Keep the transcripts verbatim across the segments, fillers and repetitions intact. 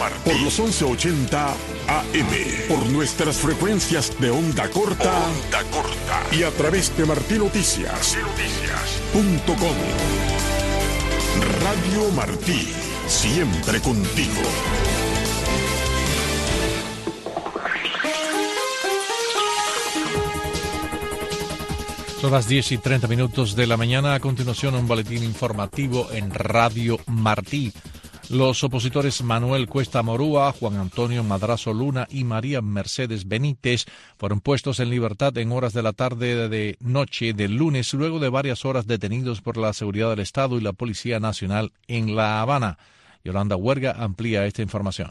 Martí. Por los once ochenta A M. Por nuestras frecuencias de onda corta. Onda corta. Y a través de martí noticias punto com. Radio Martí. Siempre contigo. Son las diez y treinta minutos de la mañana. A continuación, un boletín informativo en Radio Martí. Los opositores Manuel Cuesta Morúa, Juan Antonio Madrazo Luna y María Mercedes Benítez fueron puestos en libertad en horas de la tarde de noche del lunes, luego de varias horas detenidos por la Seguridad del Estado y la Policía Nacional en La Habana. Yolanda Huerga amplía esta información.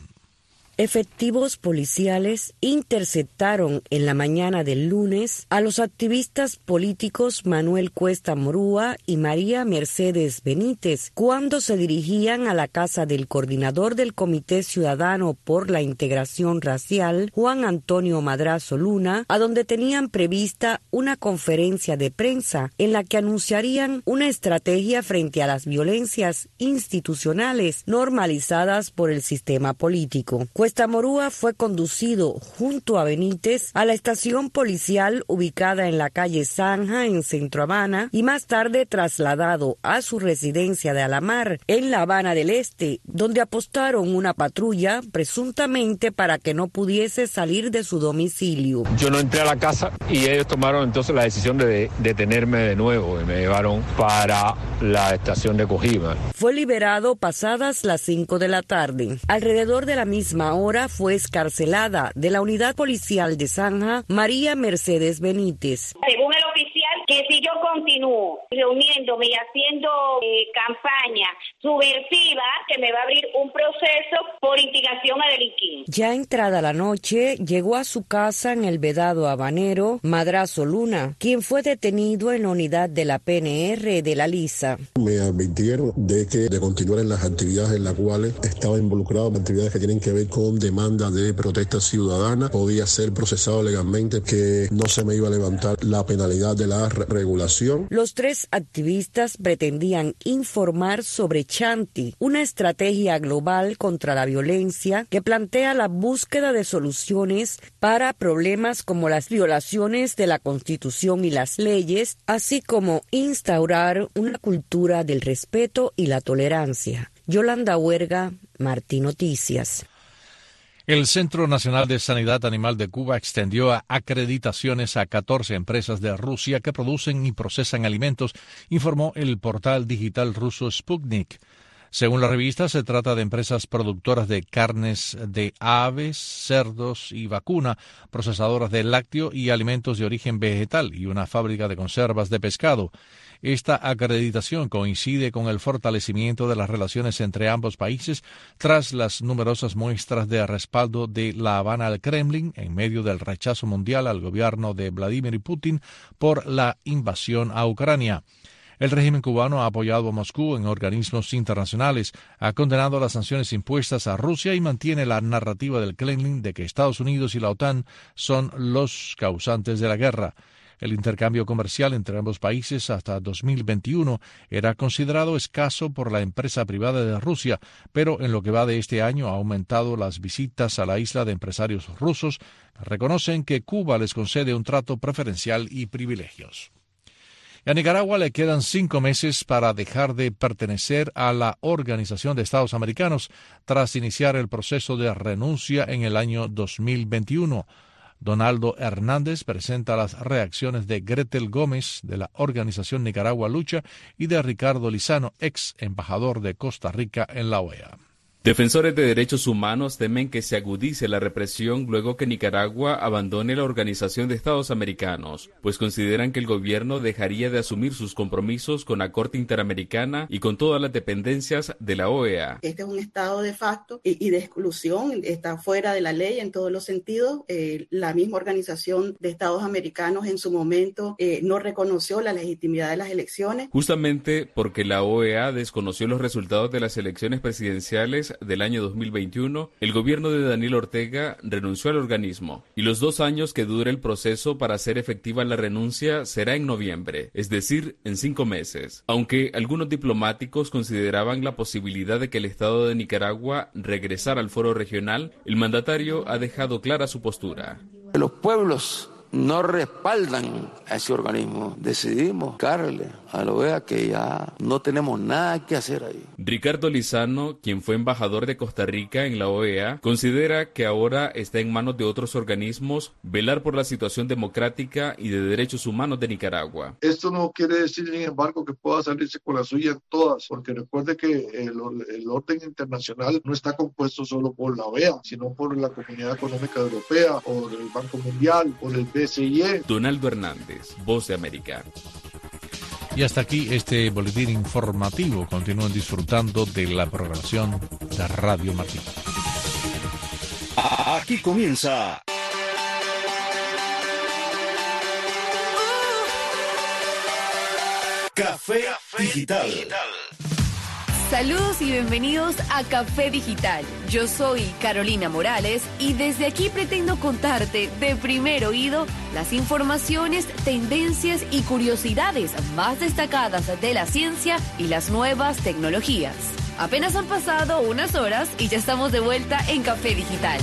Efectivos policiales interceptaron en la mañana del lunes a los activistas políticos Manuel Cuesta Morúa y María Mercedes Benítez cuando se dirigían a la casa del coordinador del Comité Ciudadano por la Integración Racial, Juan Antonio Madrazo Luna, a donde tenían prevista una conferencia de prensa en la que anunciarían una estrategia frente a las violencias institucionales normalizadas por el sistema político. Cuesta Morúa fue conducido junto a Benítez a la estación policial ubicada en la calle Zanja en Centro Habana y más tarde trasladado a su residencia de Alamar en La Habana del Este, donde apostaron una patrulla presuntamente para que no pudiese salir de su domicilio. Yo no entré a la casa y ellos tomaron entonces la decisión de detenerme de nuevo y me llevaron para la estación de Cojima. Fue liberado pasadas las cinco de la tarde. Alrededor de la misma hora fue escarcelada de la unidad policial de Zanja María Mercedes Benítez. Según el oficial, que si yo continúo reuniéndome y haciendo eh, campaña subversiva, que me va a abrir un proceso por instigación a delinquir. Ya entrada la noche, llegó a su casa en el Vedado Habanero Madrazo Luna, quien fue detenido en la unidad de la P N R de La Lisa. Me advirtieron de que de continuar en las actividades en las cuales estaba involucrado, actividades que tienen que ver con demanda de protesta ciudadana, podía ser procesado legalmente, que no se me iba a levantar la penalidad de la re- regulación. Los tres activistas pretendían informar sobre Chanti, una estrategia global contra la violencia que plantea la búsqueda de soluciones para problemas como las violaciones de la Constitución y las leyes, así como instaurar una cultura del respeto y la tolerancia. Yolanda Huerga, Martí Noticias. El Centro Nacional de Sanidad Animal de Cuba extendió a acreditaciones a catorce empresas de Rusia que producen y procesan alimentos, informó el portal digital ruso Sputnik. Según la revista, se trata de empresas productoras de carnes de aves, cerdos y vacuna, procesadoras de lácteo y alimentos de origen vegetal y una fábrica de conservas de pescado. Esta acreditación coincide con el fortalecimiento de las relaciones entre ambos países tras las numerosas muestras de respaldo de La Habana al Kremlin en medio del rechazo mundial al gobierno de Vladimir Putin por la invasión a Ucrania. El régimen cubano ha apoyado a Moscú en organismos internacionales, ha condenado las sanciones impuestas a Rusia y mantiene la narrativa del Kremlin de que Estados Unidos y la OTAN son los causantes de la guerra. El intercambio comercial entre ambos países hasta dos mil veintiuno era considerado escaso por la empresa privada de Rusia, pero en lo que va de este año ha aumentado las visitas a la isla de empresarios rusos que reconocen que Cuba les concede un trato preferencial y privilegios. A Nicaragua le quedan cinco meses para dejar de pertenecer a la Organización de Estados Americanos tras iniciar el proceso de renuncia en el año dos mil veintiuno. Donaldo Hernández presenta las reacciones de Gretel Gómez de la Organización Nicaragua Lucha y de Ricardo Lizano, ex embajador de Costa Rica en la O E A. Defensores de derechos humanos temen que se agudice la represión luego que Nicaragua abandone la Organización de Estados Americanos, pues consideran que el gobierno dejaría de asumir sus compromisos con la Corte Interamericana y con todas las dependencias de la O E A. Este es un estado de facto y, y de exclusión, está fuera de la ley en todos los sentidos. Eh, la misma Organización de Estados Americanos en su momento eh, no reconoció la legitimidad de las elecciones. Justamente porque la O E A desconoció los resultados de las elecciones presidenciales del año dos mil veintiuno, el gobierno de Daniel Ortega renunció al organismo y los dos años que dure el proceso para hacer efectiva la renuncia será en noviembre, es decir, en cinco meses. Aunque algunos diplomáticos consideraban la posibilidad de que el Estado de Nicaragua regresara al foro regional, el mandatario ha dejado clara su postura. Los pueblos no respaldan a ese organismo. Decidimos darle a la O E A que ya no tenemos nada que hacer ahí. Ricardo Lizano, quien fue embajador de Costa Rica en la O E A, considera que ahora está en manos de otros organismos velar por la situación democrática y de derechos humanos de Nicaragua. Esto no quiere decir, sin embargo, que pueda salirse con la suya en todas, porque recuerde que el, el orden internacional no está compuesto solo por la O E A, sino por la Comunidad Económica Europea, por el Banco Mundial, por el B C I E. Donaldo Hernández, Voz de América. Y hasta aquí este boletín informativo. Continúen disfrutando de la programación de Radio Martí. Aquí comienza Café Digital. Saludos y bienvenidos a Café Digital. Yo soy Carolina Morales y desde aquí pretendo contarte de primer oído las informaciones, tendencias y curiosidades más destacadas de la ciencia y las nuevas tecnologías. Apenas han pasado unas horas y ya estamos de vuelta en Café Digital.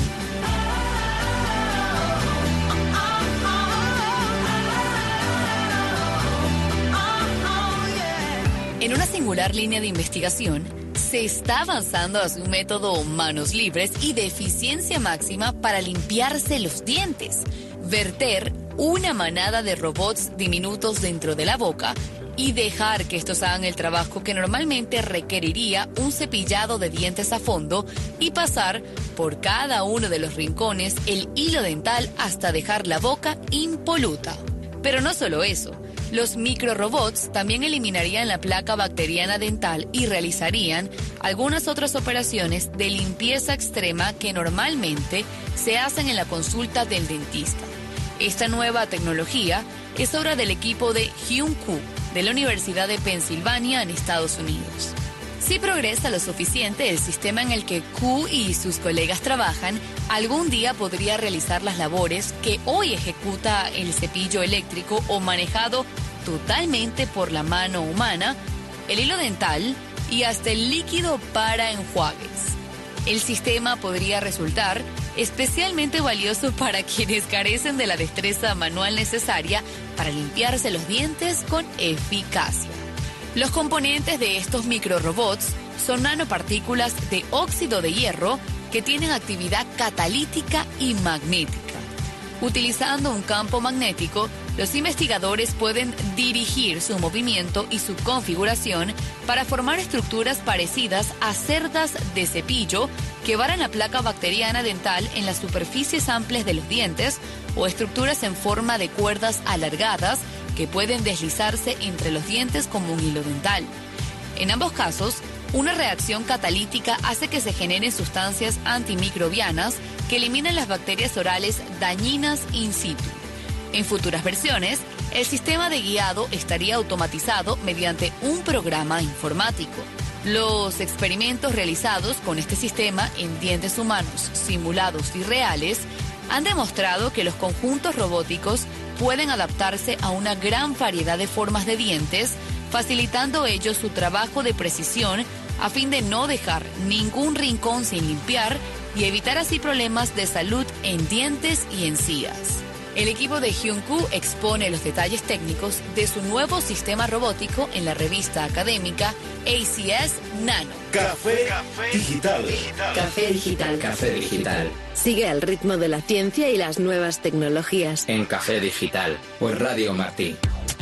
En una singular línea de investigación, se está avanzando hacia un método manos libres y de eficiencia máxima para limpiarse los dientes. Verter una manada de robots diminutos dentro de la boca y dejar que estos hagan el trabajo que normalmente requeriría un cepillado de dientes a fondo y pasar por cada uno de los rincones el hilo dental hasta dejar la boca impoluta. Pero no solo eso. Los microrobots también eliminarían la placa bacteriana dental y realizarían algunas otras operaciones de limpieza extrema que normalmente se hacen en la consulta del dentista. Esta nueva tecnología es obra del equipo de Hyun-Koo de la Universidad de Pensilvania en Estados Unidos. Si progresa lo suficiente el sistema en el que Koo y sus colegas trabajan, algún día podría realizar las labores que hoy ejecuta el cepillo eléctrico o manejado totalmente por la mano humana, el hilo dental y hasta el líquido para enjuagues. El sistema podría resultar especialmente valioso para quienes carecen de la destreza manual necesaria para limpiarse los dientes con eficacia. Los componentes de estos microrobots son nanopartículas de óxido de hierro que tienen actividad catalítica y magnética. Utilizando un campo magnético, los investigadores pueden dirigir su movimiento y su configuración para formar estructuras parecidas a cerdas de cepillo que varan la placa bacteriana dental en las superficies amplias de los dientes o estructuras en forma de cuerdas alargadas que pueden deslizarse entre los dientes como un hilo dental. En ambos casos, una reacción catalítica hace que se generen sustancias antimicrobianas que eliminan las bacterias orales dañinas in situ. En futuras versiones, el sistema de guiado estaría automatizado mediante un programa informático. Los experimentos realizados con este sistema en dientes humanos simulados y reales han demostrado que los conjuntos robóticos pueden adaptarse a una gran variedad de formas de dientes, facilitando ellos su trabajo de precisión a fin de no dejar ningún rincón sin limpiar y evitar así problemas de salud en dientes y encías. El equipo de Hyun-Koo expone los detalles técnicos de su nuevo sistema robótico en la revista académica A C S Nano. Café Digital. Café Digital. Café Digital. Sigue el ritmo de la ciencia y las nuevas tecnologías. En Café Digital, por Radio Martí.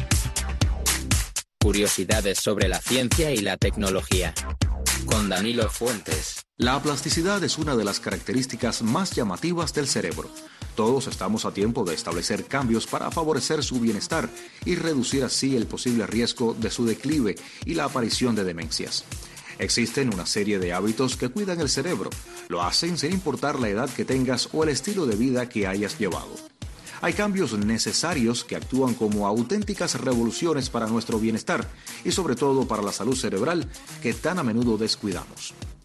Curiosidades sobre la ciencia y la tecnología. Con Danilo Fuentes. La plasticidad es una de las características más llamativas del cerebro. Todos estamos a tiempo de establecer cambios para favorecer su bienestar y reducir así el posible riesgo de su declive y la aparición de demencias. Existen una serie de hábitos que cuidan el cerebro. Lo hacen sin importar la edad que tengas o el estilo de vida que hayas llevado. Hay cambios necesarios que actúan como auténticas revoluciones para nuestro bienestar y sobre todo para la salud cerebral que tan a menudo descuidamos.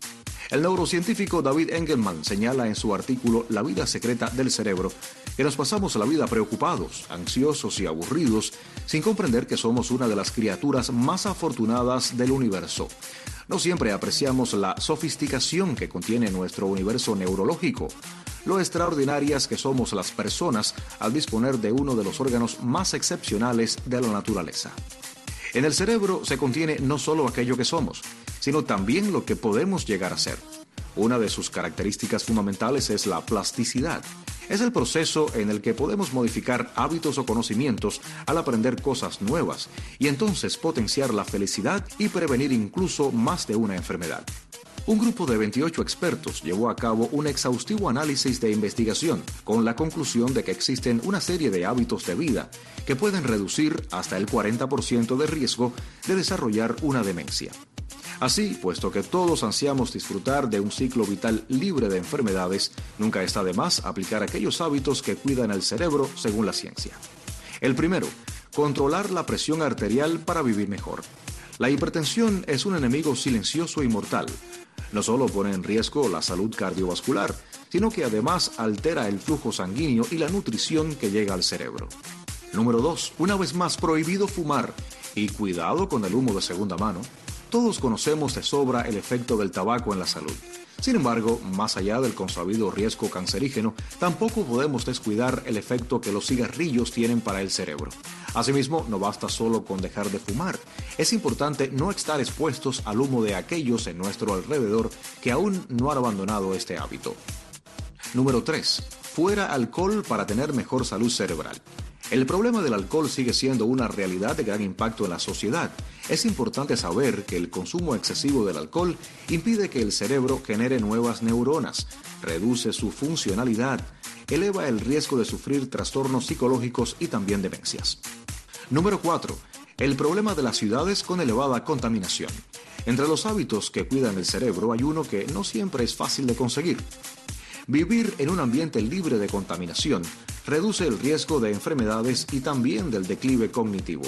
El neurocientífico David Engelman señala en su artículo La vida secreta del cerebro que nos pasamos la vida preocupados, ansiosos y aburridos sin comprender que somos una de las criaturas más afortunadas del universo. No siempre apreciamos la sofisticación que contiene nuestro universo neurológico, lo extraordinarias que somos las personas al disponer de uno de los órganos más excepcionales de la naturaleza. En el cerebro se contiene no solo aquello que somos, sino también lo que podemos llegar a ser. Una de sus características fundamentales es la plasticidad. Es el proceso en el que podemos modificar hábitos o conocimientos al aprender cosas nuevas y entonces potenciar la felicidad y prevenir incluso más de una enfermedad. Un grupo de veintiocho expertos llevó a cabo un exhaustivo análisis de investigación con la conclusión de que existen una serie de hábitos de vida que pueden reducir hasta el cuarenta por ciento de riesgo de desarrollar una demencia. Así, puesto que todos ansiamos disfrutar de un ciclo vital libre de enfermedades, nunca está de más aplicar aquellos hábitos que cuidan el cerebro según la ciencia. El primero, controlar la presión arterial para vivir mejor. La hipertensión es un enemigo silencioso y mortal. No solo pone en riesgo la salud cardiovascular, sino que además altera el flujo sanguíneo y la nutrición que llega al cerebro. Número dos. Una vez más, prohibido fumar. Y cuidado con el humo de segunda mano. Todos conocemos de sobra el efecto del tabaco en la salud. Sin embargo, más allá del consabido riesgo cancerígeno, tampoco podemos descuidar el efecto que los cigarrillos tienen para el cerebro. Asimismo, no basta solo con dejar de fumar. Es importante no estar expuestos al humo de aquellos en nuestro alrededor que aún no han abandonado este hábito. Número tres. Fuera alcohol para tener mejor salud cerebral. El problema del alcohol sigue siendo una realidad de gran impacto en la sociedad. Es importante saber que el consumo excesivo del alcohol impide que el cerebro genere nuevas neuronas, reduce su funcionalidad, eleva el riesgo de sufrir trastornos psicológicos y también demencias. Número cuatro. El problema de las ciudades con elevada contaminación. Entre los hábitos que cuidan el cerebro hay uno que no siempre es fácil de conseguir. Vivir en un ambiente libre de contaminación reduce el riesgo de enfermedades y también del declive cognitivo.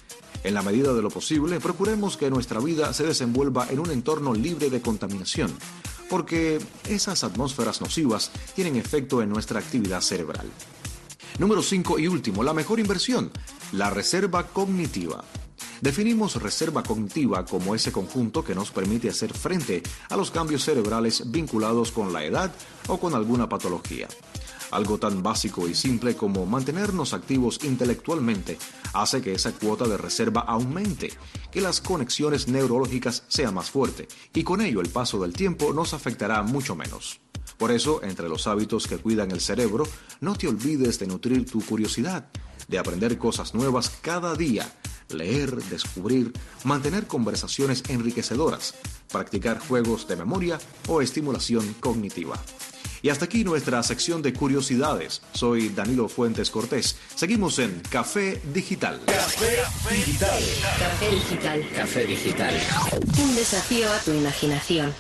En la medida de lo posible, procuremos que nuestra vida se desenvuelva en un entorno libre de contaminación, porque esas atmósferas nocivas tienen efecto en nuestra actividad cerebral. Número cinco y último, la mejor inversión, la reserva cognitiva. Definimos reserva cognitiva como ese conjunto que nos permite hacer frente a los cambios cerebrales vinculados con la edad o con alguna patología. Algo tan básico y simple como mantenernos activos intelectualmente hace que esa cuota de reserva aumente, que las conexiones neurológicas sean más fuertes y con ello el paso del tiempo nos afectará mucho menos. Por eso, entre los hábitos que cuidan el cerebro, no te olvides de nutrir tu curiosidad, de aprender cosas nuevas cada día, leer, descubrir, mantener conversaciones enriquecedoras, practicar juegos de memoria o estimulación cognitiva. Y hasta aquí nuestra sección de curiosidades. Soy Danilo Fuentes Cortés. Seguimos en Café Digital. Café Digital. Café Digital. Café Digital. Un desafío a tu imaginación.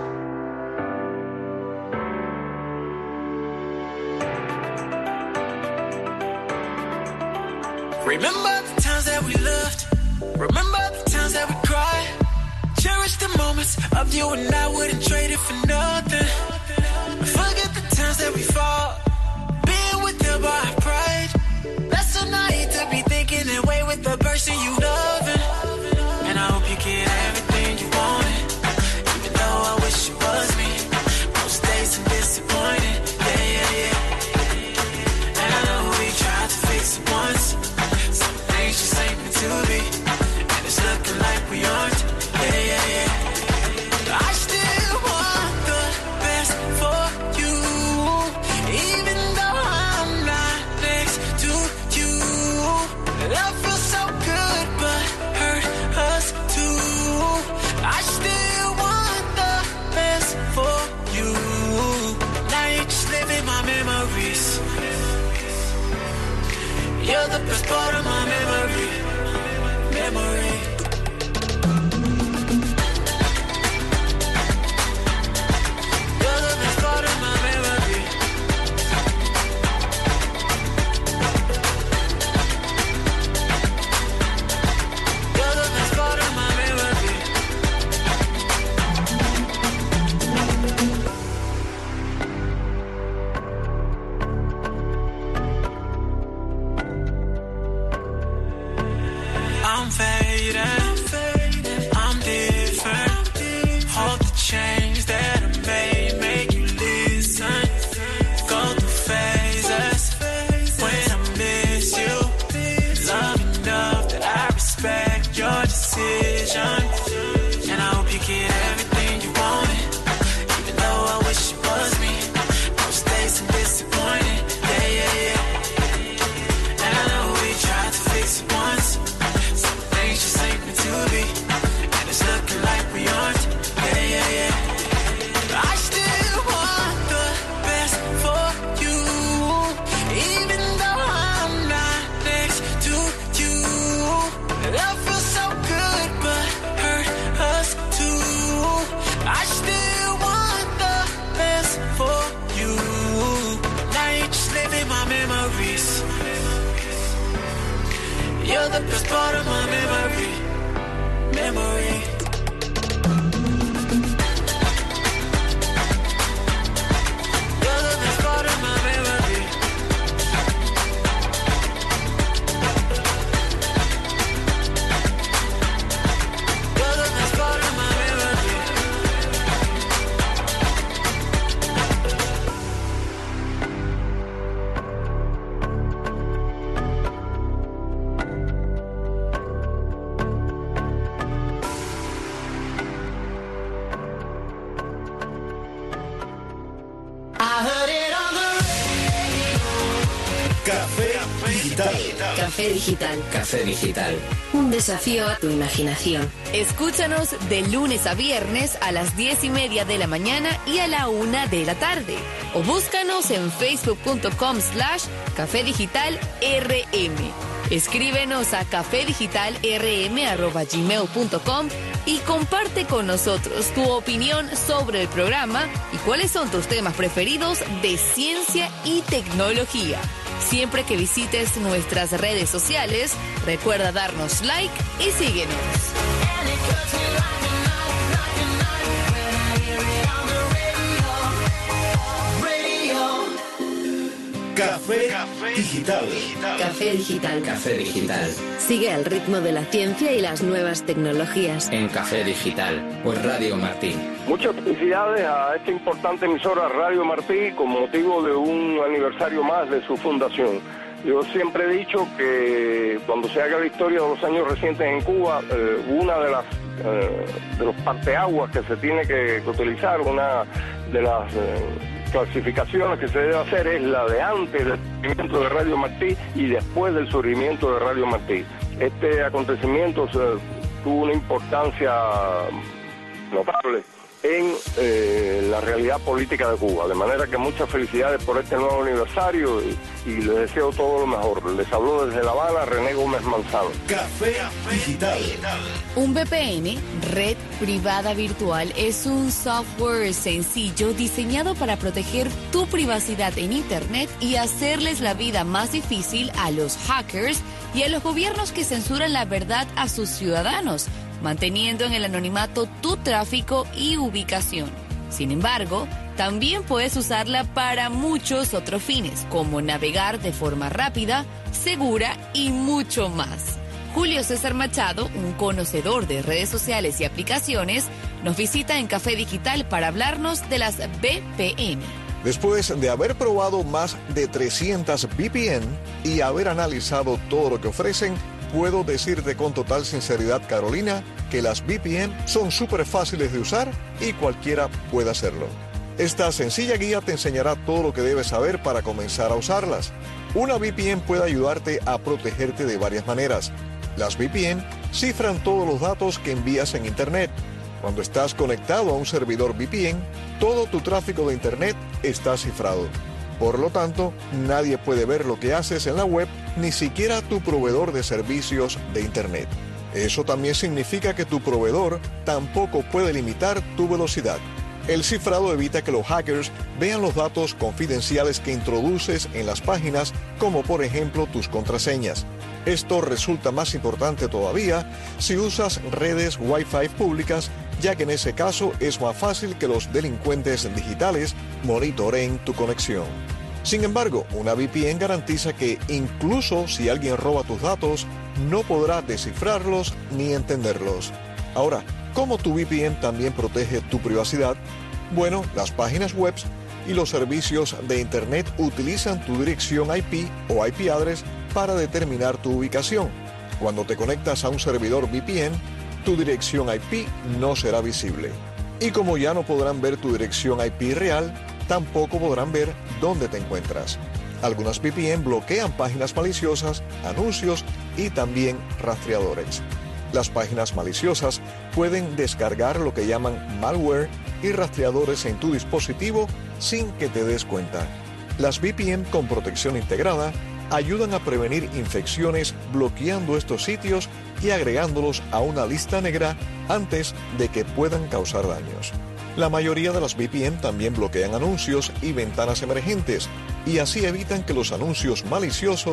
Remember the times that we loved. Remember the times that we cried. Cherish the moments of you and I wouldn't trade it for nothing. Forget the times that we fought. Being with them by our pride. That's so naive to be thinking that way with the person you loving. And I hope you get everything you wanted. Even though I wish it was me. Most days I'm disappointed. Yeah, yeah, yeah. And I know we tried to fix it once. Some things just ain't meant to be. And it's looking like we aren't. Yeah, yeah, yeah. I still want the best for you. Even though I'm not next to you. Love feels so good but hurt us too. I still want the best for you. Now you just live in my memories. You're the best part of my memory. Memory. You're the best part of my memory, memory. You're the best part of my memory. You're the best part of my memory. Café Digital. Café Digital. Café Digital. Un desafío a tu imaginación. Escúchanos de lunes a viernes a las diez y media de la mañana y a la una de la tarde. O búscanos en facebook.com slash Café Digital RM. Escríbenos a cafedigitalrm arroba gmail punto com y comparte con nosotros tu opinión sobre el programa y cuáles son tus temas preferidos de ciencia y tecnología. Siempre que visites nuestras redes sociales, recuerda darnos like y síguenos. Café Digital. Café Digital. Café Digital. Sigue al ritmo de la ciencia y las nuevas tecnologías. En Café Digital, por Radio Martí. Muchas felicidades a esta importante emisora Radio Martí con motivo de un aniversario más de su fundación. Yo siempre he dicho que cuando se haga la historia de los años recientes en Cuba, eh, una de las eh, de los parteaguas que se tiene que, que utilizar, una de las eh, clasificaciones que se debe hacer es la de antes del surgimiento de Radio Martí y después del surgimiento de Radio Martí. Este acontecimiento eh, tuvo una importancia notable en eh, la realidad política de Cuba, de manera que muchas felicidades por este nuevo aniversario y, y les deseo todo lo mejor. Les habló desde La Habana René Gómez Manzano. Café Digital. Un V P N, red privada virtual, es un software sencillo diseñado para proteger tu privacidad en Internet y hacerles la vida más difícil a los hackers y a los gobiernos que censuran la verdad a sus ciudadanos, manteniendo en el anonimato tu tráfico y ubicación. Sin embargo, también puedes usarla para muchos otros fines, como navegar de forma rápida, segura y mucho más. Julio César Machado, un conocedor de redes sociales y aplicaciones, nos visita en Café Digital para hablarnos de las V P N. Después de haber probado más de trescientas V P N y haber analizado todo lo que ofrecen, puedo decirte con total sinceridad, Carolina, que las V P N son súper fáciles de usar y cualquiera puede hacerlo. Esta sencilla guía te enseñará todo lo que debes saber para comenzar a usarlas. Una V P N puede ayudarte a protegerte de varias maneras. Las V P N cifran todos los datos que envías en Internet. Cuando estás conectado a un servidor V P N, todo tu tráfico de Internet está cifrado. Por lo tanto, nadie puede ver lo que haces en la web, ni siquiera tu proveedor de servicios de Internet. Eso también significa que tu proveedor tampoco puede limitar tu velocidad. El cifrado evita que los hackers vean los datos confidenciales que introduces en las páginas, como por ejemplo tus contraseñas. Esto resulta más importante todavía si usas redes Wi-Fi públicas, ya que en ese caso es más fácil que los delincuentes digitales monitoreen tu conexión. Sin embargo, una V P N garantiza que incluso si alguien roba tus datos, no podrá descifrarlos ni entenderlos. Ahora, ¿cómo tu V P N también protege tu privacidad? Bueno, las páginas web y los servicios de Internet utilizan tu dirección I P o I P address para determinar tu ubicación. Cuando te conectas a un servidor V P N, tu dirección I P no será visible. Y como ya no podrán ver tu dirección I P real, tampoco podrán ver dónde te encuentras. Algunas V P N bloquean páginas maliciosas, anuncios y también rastreadores. Las páginas maliciosas pueden descargar lo que llaman malware y rastreadores en tu dispositivo sin que te des cuenta. Las V P N con protección integrada ayudan a prevenir infecciones bloqueando estos sitios y agregándolos a una lista negra antes de que puedan causar daños. La mayoría de las V P N también bloquean anuncios y ventanas emergentes y así evitan que los anuncios maliciosos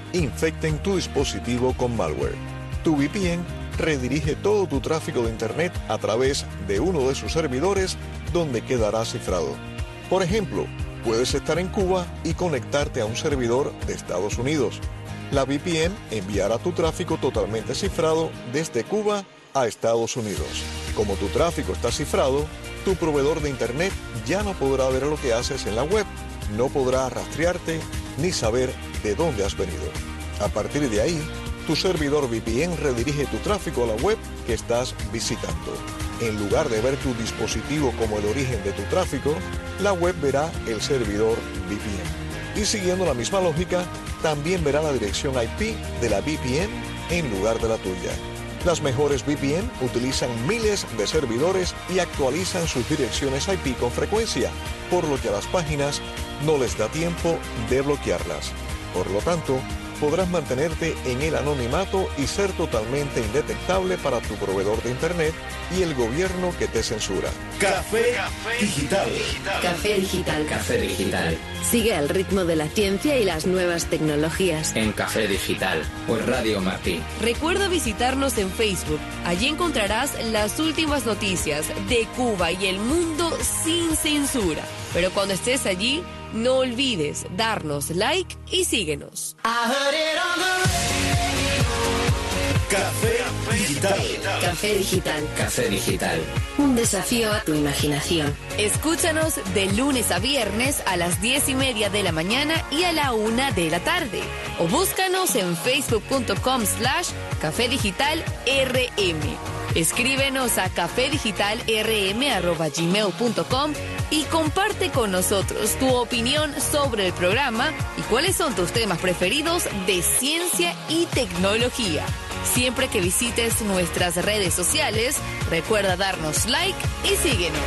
infecten tu dispositivo con malware. Tu V P N redirige todo tu tráfico de Internet a través de uno de sus servidores donde quedará cifrado. Por ejemplo, puedes estar en Cuba y conectarte a un servidor de Estados Unidos. La V P N enviará tu tráfico totalmente cifrado desde Cuba a Estados Unidos. Como tu tráfico está cifrado, tu proveedor de Internet ya no podrá ver lo que haces en la web, no podrá rastrearte ni saber de dónde has venido. A partir de ahí, tu servidor V P N redirige tu tráfico a la web que estás visitando. En lugar de ver tu dispositivo como el origen de tu tráfico, la web verá el servidor V P N. Y siguiendo la misma lógica, también verá la dirección I P de la V P N en lugar de la tuya. Las mejores V P N utilizan miles de servidores y actualizan sus direcciones I P con frecuencia, por lo que a las páginas no les da tiempo de bloquearlas. Por lo tanto, podrás mantenerte en el anonimato y ser totalmente indetectable para tu proveedor de Internet y el gobierno que te censura. Café Digital. Café Digital. Café Digital. Sigue al ritmo de la ciencia y las nuevas tecnologías. En Café Digital, por Radio Martí. Recuerda visitarnos en Facebook. Allí encontrarás las últimas noticias de Cuba y el mundo sin censura. Pero cuando estés allí, no olvides darnos like y síguenos. Café Digital. Café Digital. Café Digital. Un desafío a tu imaginación. Escúchanos de lunes a viernes a las diez y media de la mañana y a la una de la tarde. O búscanos en facebook.com slash Café Digital RM. Escríbenos a cafedigitalrm arroba gmail punto com y comparte con nosotros tu opinión sobre el programa y cuáles son tus temas preferidos de ciencia y tecnología. Siempre que visites nuestras redes sociales, recuerda darnos like y síguenos.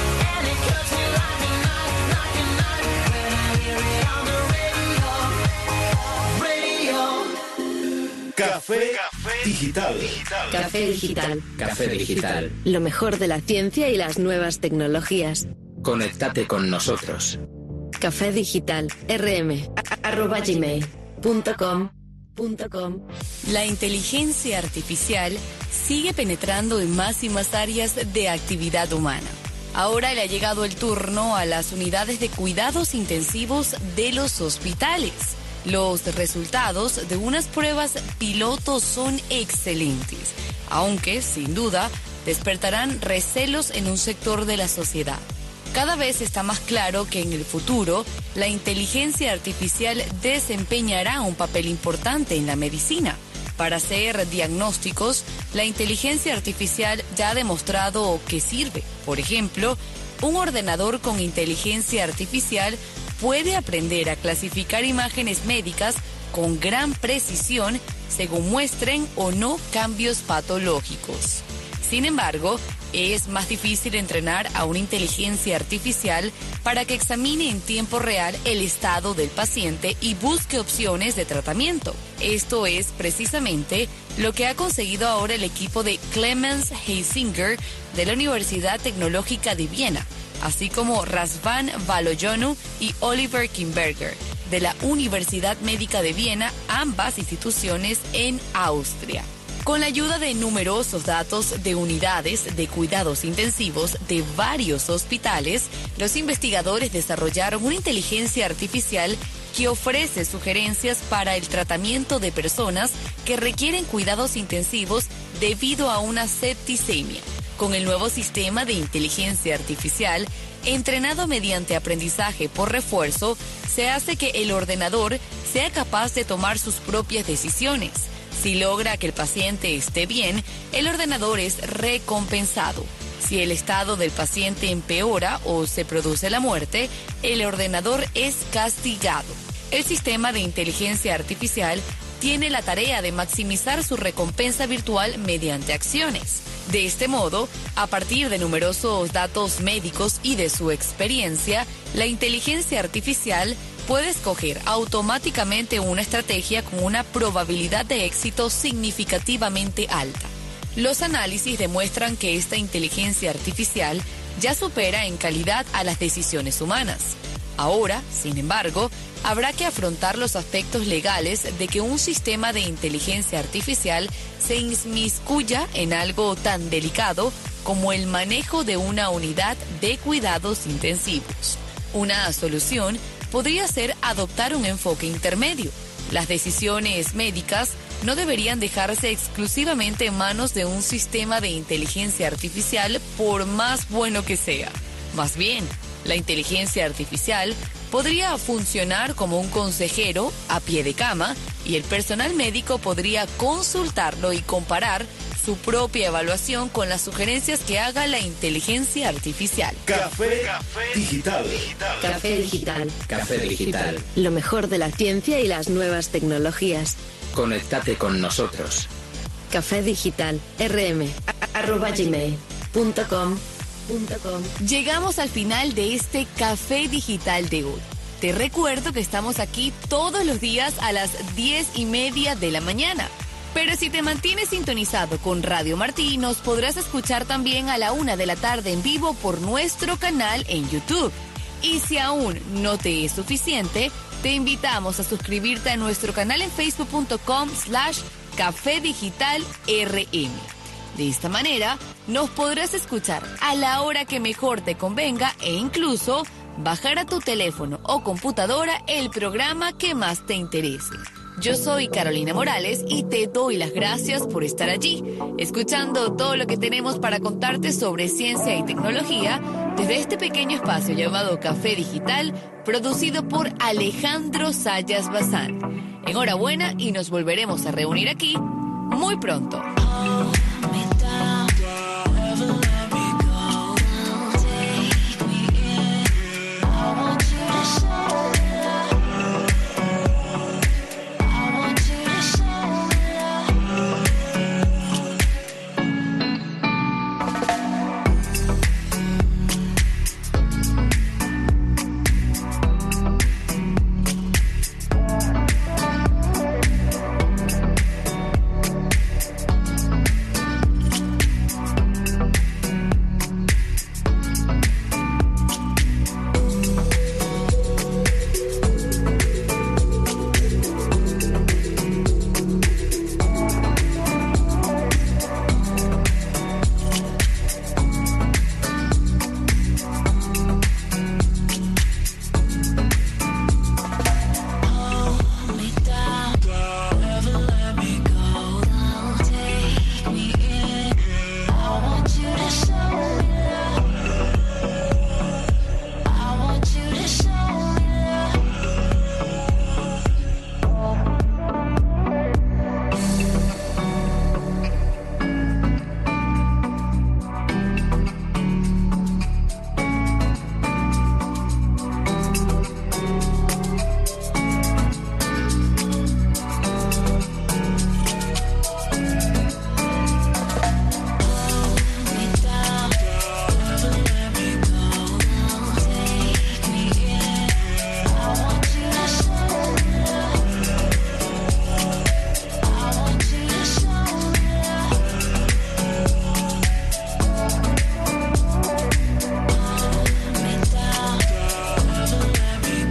Café Digital. Café Digital. Café Digital. Lo mejor de la ciencia y las nuevas tecnologías. Conéctate con nosotros. Café Digital rm arroba gmail punto com. La inteligencia artificial sigue penetrando en más y más áreas de actividad humana. Ahora le ha llegado el turno a las unidades de cuidados intensivos de los hospitales. Los resultados de unas pruebas piloto son excelentes, aunque, sin duda, despertarán recelos en un sector de la sociedad. Cada vez está más claro que en el futuro la inteligencia artificial desempeñará un papel importante en la medicina. Para hacer diagnósticos, la inteligencia artificial ya ha demostrado que sirve. Por ejemplo, un ordenador con inteligencia artificial puede aprender a clasificar imágenes médicas con gran precisión según muestren o no cambios patológicos. Sin embargo, es más difícil entrenar a una inteligencia artificial para que examine en tiempo real el estado del paciente y busque opciones de tratamiento. Esto es precisamente lo que ha conseguido ahora el equipo de Clemens Heisinger de la Universidad Tecnológica de Viena, así como Razvan Valoyonu y Oliver Kimberger de la Universidad Médica de Viena, ambas instituciones en Austria. Con la ayuda de numerosos datos de unidades de cuidados intensivos de varios hospitales, los investigadores desarrollaron una inteligencia artificial que ofrece sugerencias para el tratamiento de personas que requieren cuidados intensivos debido a una septicemia. Con el nuevo sistema de inteligencia artificial, entrenado mediante aprendizaje por refuerzo, se hace que el ordenador sea capaz de tomar sus propias decisiones. Si logra que el paciente esté bien, el ordenador es recompensado. Si el estado del paciente empeora o se produce la muerte, el ordenador es castigado. El sistema de inteligencia artificial tiene la tarea de maximizar su recompensa virtual mediante acciones. De este modo, a partir de numerosos datos médicos y de su experiencia, la inteligencia artificial puede escoger automáticamente una estrategia con una probabilidad de éxito significativamente alta. Los análisis demuestran que esta inteligencia artificial ya supera en calidad a las decisiones humanas. Ahora, sin embargo, habrá que afrontar los aspectos legales de que un sistema de inteligencia artificial se inmiscuya en algo tan delicado como el manejo de una unidad de cuidados intensivos. Una solución podría ser adoptar un enfoque intermedio. Las decisiones médicas no deberían dejarse exclusivamente en manos de un sistema de inteligencia artificial, por más bueno que sea. Más bien, la inteligencia artificial podría funcionar como un consejero a pie de cama y el personal médico podría consultarlo y comparar su propia evaluación con las sugerencias que haga la inteligencia artificial. Café, Café Digital. Café Digital. Café Digital. Lo mejor de la ciencia y las nuevas tecnologías. Conéctate con nosotros. Café Digital. rm arroba gmail punto com. Llegamos al final de este Café Digital de hoy. Te recuerdo que estamos aquí todos los días a las diez y media de la mañana. Pero si te mantienes sintonizado con Radio Martí, nos podrás escuchar también a la una de la tarde en vivo por nuestro canal en YouTube. Y si aún no te es suficiente, te invitamos a suscribirte a nuestro canal en facebook punto com slash café digital rm. De esta manera, nos podrás escuchar a la hora que mejor te convenga e incluso bajar a tu teléfono o computadora el programa que más te interese. Yo soy Carolina Morales y te doy las gracias por estar allí, escuchando todo lo que tenemos para contarte sobre ciencia y tecnología desde este pequeño espacio llamado Café Digital, producido por Alejandro Sayas Bazán. Enhorabuena y nos volveremos a reunir aquí muy pronto.